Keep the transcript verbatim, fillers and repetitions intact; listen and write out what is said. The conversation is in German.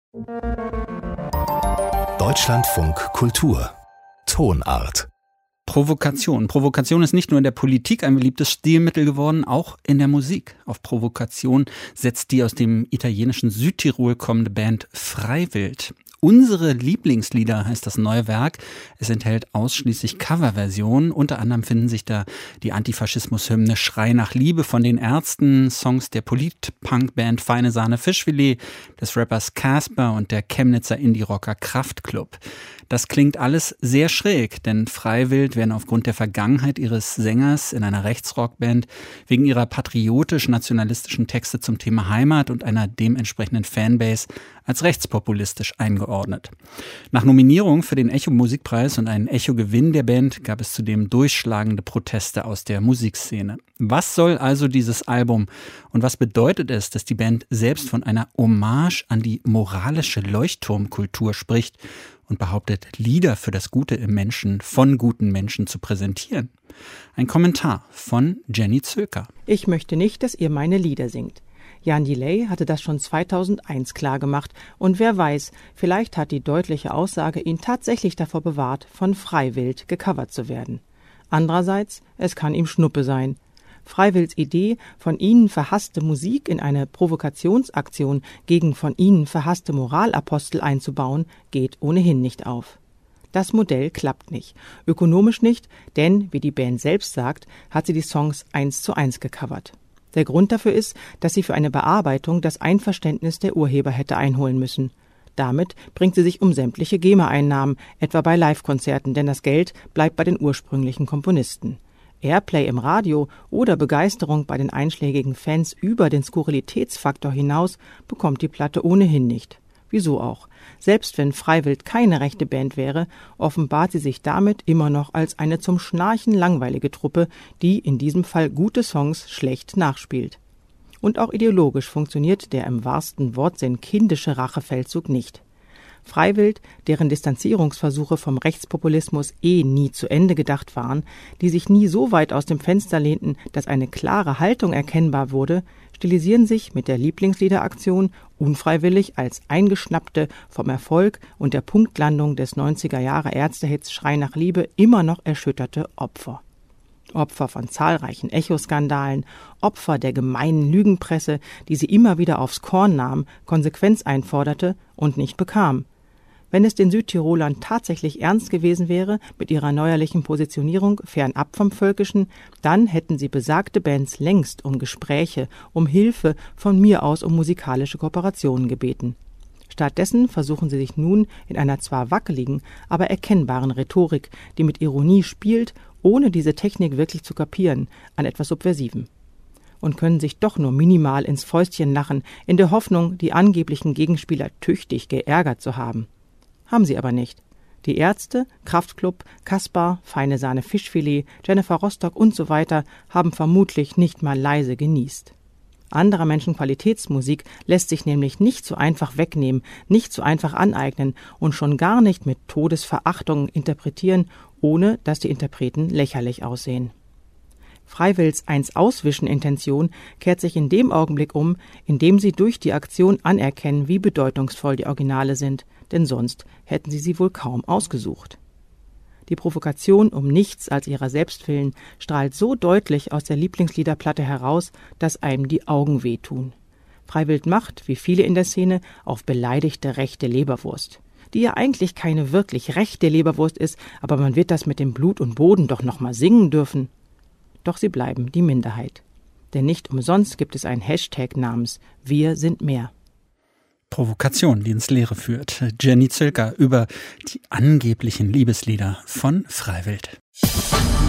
Deutschlandfunk Kultur Tonart. Provokation. Provokation ist nicht nur in der Politik ein beliebtes Stilmittel geworden, auch in der Musik. Auf Provokation setzt die aus dem italienischen Südtirol kommende Band Freiwild. Unsere Lieblingslieder heißt das neue Werk. Es enthält ausschließlich Coverversionen. Unter anderem finden sich da die Antifaschismus-Hymne Schrei nach Liebe von den Ärzten, Songs der Polit-Punk-Band Feine Sahne Fischfilet, des Rappers Casper und der Chemnitzer Indie-Rocker Kraftklub. Das klingt alles sehr schräg, denn Freiwild werden aufgrund der Vergangenheit ihres Sängers in einer Rechtsrockband wegen ihrer patriotisch-nationalistischen Texte zum Thema Heimat und einer dementsprechenden Fanbase als rechtspopulistisch eingeordnet. Nach Nominierung für den Echo-Musikpreis und einen Echo-Gewinn der Band gab es zudem durchschlagende Proteste aus der Musikszene. Was soll also dieses Album und was bedeutet es, dass die Band selbst von einer Hommage an die moralische Leuchtturmkultur spricht und behauptet, Lieder für das Gute im Menschen von guten Menschen zu präsentieren? Ein Kommentar von Jenny Zöker. Ich möchte nicht, dass ihr meine Lieder singt. Jan Delay hatte das schon zweitausendeins klargemacht und wer weiß, vielleicht hat die deutliche Aussage ihn tatsächlich davor bewahrt, von Freiwild gecovert zu werden. Andererseits, es kann ihm Schnuppe sein. Freiwilds Idee, von ihnen verhasste Musik in eine Provokationsaktion gegen von ihnen verhasste Moralapostel einzubauen, geht ohnehin nicht auf. Das Modell klappt nicht. Ökonomisch nicht, denn, wie die Band selbst sagt, hat sie die Songs eins zu eins gecovert. Der Grund dafür ist, dass sie für eine Bearbeitung das Einverständnis der Urheber hätte einholen müssen. Damit bringt sie sich um sämtliche G E M A-Einnahmen, etwa bei Live-Konzerten, denn das Geld bleibt bei den ursprünglichen Komponisten. Airplay im Radio oder Begeisterung bei den einschlägigen Fans über den Skurrilitätsfaktor hinaus bekommt die Platte ohnehin nicht. Wieso auch? Selbst wenn Freiwild keine rechte Band wäre, offenbart sie sich damit immer noch als eine zum Schnarchen langweilige Truppe, die in diesem Fall gute Songs schlecht nachspielt. Und auch ideologisch funktioniert der im wahrsten Wortsinn kindische Rachefeldzug nicht. Freiwild, deren Distanzierungsversuche vom Rechtspopulismus eh nie zu Ende gedacht waren, die sich nie so weit aus dem Fenster lehnten, dass eine klare Haltung erkennbar wurde, stilisieren sich mit der Lieblingsliederaktion unfreiwillig als eingeschnappte, vom Erfolg und der Punktlandung des neunziger Jahre Ärztehits Schrei nach Liebe immer noch erschütterte Opfer. Opfer von zahlreichen Echo-Skandalen, Opfer der gemeinen Lügenpresse, die sie immer wieder aufs Korn nahm, Konsequenz einforderte und nicht bekam. Wenn es den Südtirolern tatsächlich ernst gewesen wäre mit ihrer neuerlichen Positionierung fernab vom Völkischen, dann hätten sie besagte Bands längst um Gespräche, um Hilfe, von mir aus um musikalische Kooperationen gebeten. Stattdessen versuchen sie sich nun in einer zwar wackeligen, aber erkennbaren Rhetorik, die mit Ironie spielt, ohne diese Technik wirklich zu kapieren, an etwas Subversivem. Und können sich doch nur minimal ins Fäustchen lachen, in der Hoffnung, die angeblichen Gegenspieler tüchtig geärgert zu haben. Haben sie aber nicht. Die Ärzte, Kraftklub, Casper, Feine Sahne Fischfilet, Jennifer Rostock und so weiter haben vermutlich nicht mal leise genießt. Anderer Menschen Qualitätsmusik lässt sich nämlich nicht so einfach wegnehmen, nicht so einfach aneignen und schon gar nicht mit Todesverachtung interpretieren, ohne dass die Interpreten lächerlich aussehen. Freiwilds Eins-Auswischen-Intention kehrt sich in dem Augenblick um, in dem sie durch die Aktion anerkennen, wie bedeutungsvoll die Originale sind, denn sonst hätten sie sie wohl kaum ausgesucht. Die Provokation um nichts als ihrer selbst willen strahlt so deutlich aus der Lieblingsliederplatte heraus, dass einem die Augen wehtun. Freiwild macht, wie viele in der Szene, auf beleidigte rechte Leberwurst, die ja eigentlich keine wirklich rechte Leberwurst ist, aber man wird das mit dem Blut und Boden doch noch mal singen dürfen. Doch sie bleiben die Minderheit. Denn nicht umsonst gibt es einen Hashtag namens Wir sind mehr. Provokation, die ins Leere führt. Jenny Zöker über die angeblichen Liebeslieder von Freiwild.